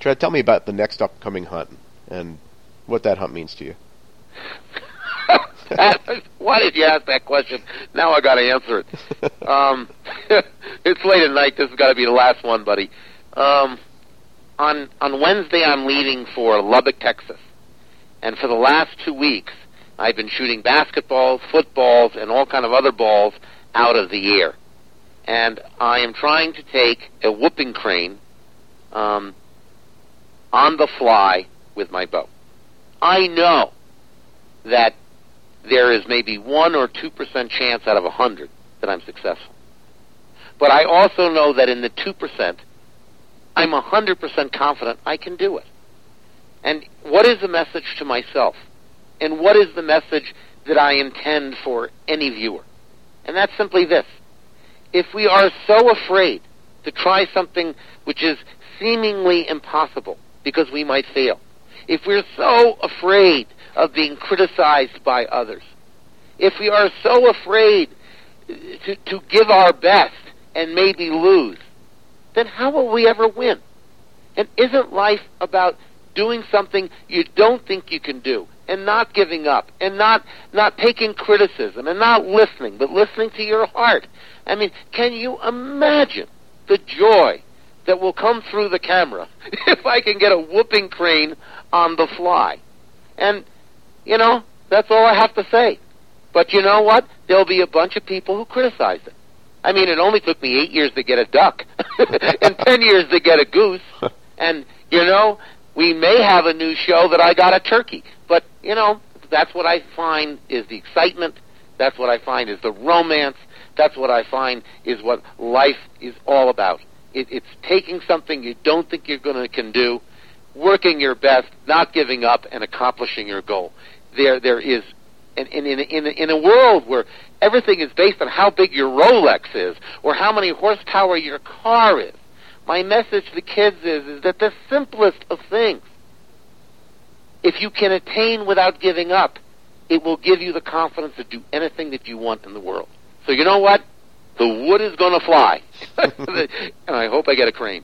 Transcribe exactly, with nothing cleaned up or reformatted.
Tread, tell me about the next upcoming hunt and what that hunt means to you. Why did you ask that question? Now I got to answer it. Um, it's late at night. This has got to be the last one, buddy. Um, on on Wednesday, I'm leaving for Lubbock, Texas, and for the last two weeks, I've been shooting basketballs, footballs, and all kind of other balls out of the air. And I am trying to take a whooping crane um, on the fly with my bow. I know that there is maybe one or two percent chance out of a hundred that I'm successful. But I also know that in the two percent, I'm a hundred percent confident I can do it. And what is the message to myself? And what is the message that I intend for any viewer? And that's simply this. If we are so afraid to try something which is seemingly impossible because we might fail, if we're so afraid of being criticized by others, if we are so afraid to, to give our best and maybe lose, then how will we ever win? And isn't life about doing something you don't think you can do and not giving up and not, not taking criticism and not listening, but listening to your heart? I mean, can you imagine the joy that will come through the camera if I can get a whooping crane on the fly? And, you know, that's all I have to say. But you know what? There'll be a bunch of people who criticize it. I mean, it only took me eight years to get a duck and ten years to get a goose. And, you know, we may have a new show that I got a turkey. But, you know, that's what I find is the excitement. That's what I find is the romance. That's what I find is what life is all about. It, it's taking something you don't think you're going to can do, working your best, not giving up, and accomplishing your goal. There, there is, in, in, in, in, in a world where everything is based on how big your Rolex is or how many horsepower your car is, my message to the kids is, is that the simplest of things, if you can attain without giving up, it will give you the confidence to do anything that you want in the world. So you know what? The wood is going to fly. And I hope I get a crane.